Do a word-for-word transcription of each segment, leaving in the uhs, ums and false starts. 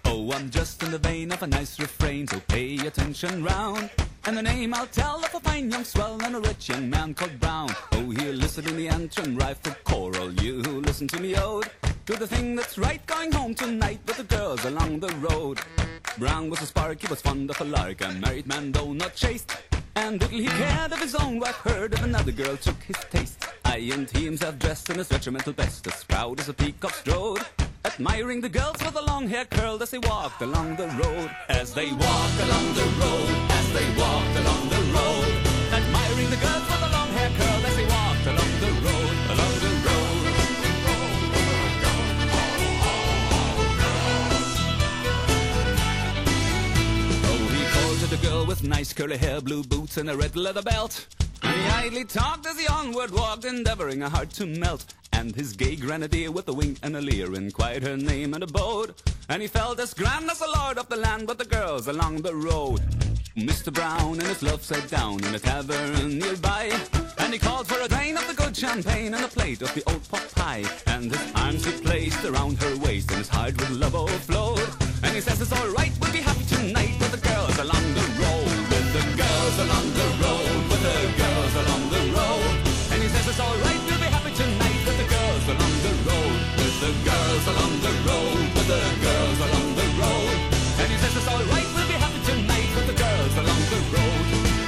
Oh, I'm just in the vein of a nice refrain, so pay attention round. And the name I'll tell of a fine young swell and a rich young man called Brown. Oh, he'll listen in the antrim rifle choral. You who listen to me ode to the thing that's right, going home tonight with the girls along the road. Brown was a spark, he was fond of a lark, a married man though not chaste. And little he cared if his own wife heard of another girl took his taste. Aye, and he himself dressed in his regimental best, as proud as a peacock strode, admiring the girls with the long hair curled as they walked along the road. As they walked along the road, as they walked along the road, admiring the girls with the long hair curled as they walked along the road, along the road. Oh, he called to the girl with nice curly hair, blue boots and a red leather belt, and he idly talked as he onward walked, endeavoring a heart to melt. And his gay grenadier with a wink and a leer inquired her name and abode, and he felt as grand as the lord of the land with the girls along the road. Mister Brown and his love sat down in a tavern nearby, and he called for a drain of the good champagne and a plate of the old pot pie. And his arms he placed around her waist, and his heart with love overflowed. And he says it's all right, we'll be happy tonight with the girls along the road, with the girls along the road, with the girls along the road. And he says it's all right, we'll be happy tonight with the girls along the road, with the girls along the road, with the girls along the road. And he says it's all right, we'll be happy tonight with the girls along the road.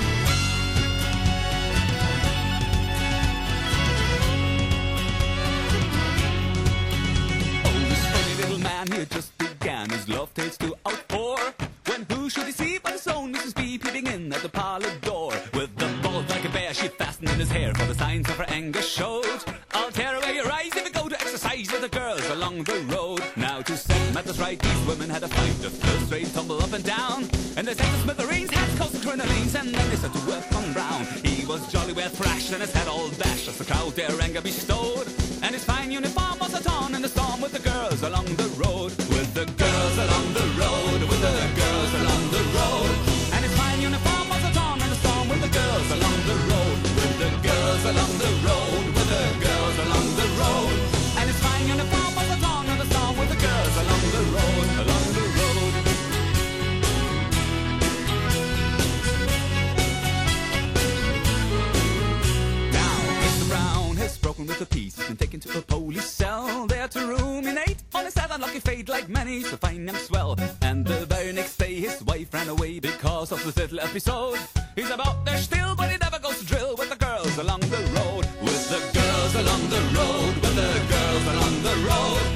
Oh, this funny little man here just began his love tales to outpour, when who should he see but his own Missus B peeping in at the parlor door. With the bald like a bear she fastened in his hair, for the signs of her anger showed. I'll tear away your eyes if you go to exercise with the girls along the road. Now to set matters right, these women had a fight, the first straight tumble up and down, and they said to smithereens, hats, coats and crinolines, and then they said to work on Brown. He was jolly well thrashed and his head all bashed as the crowd their anger bestowed, and his fine uniform was a torn in the storm with the girls along the road, with the girls along the road, with the girls along the road. And his fine uniform was a torn in the storm with the girls along the road, with the girls along the road, with the girls along the road. And his fine uniform was a torn in the storm with the girls along the road, along the road. Now Mister Brown has broken with the peace and taken to a police cell, there to ruminate on his sad unlucky fate, like many to find him swell. And the very next day his wife ran away because of this little episode. He's about there still, but he never goes to drill with the girls along the road, with the girls along the road, with the girls along the road.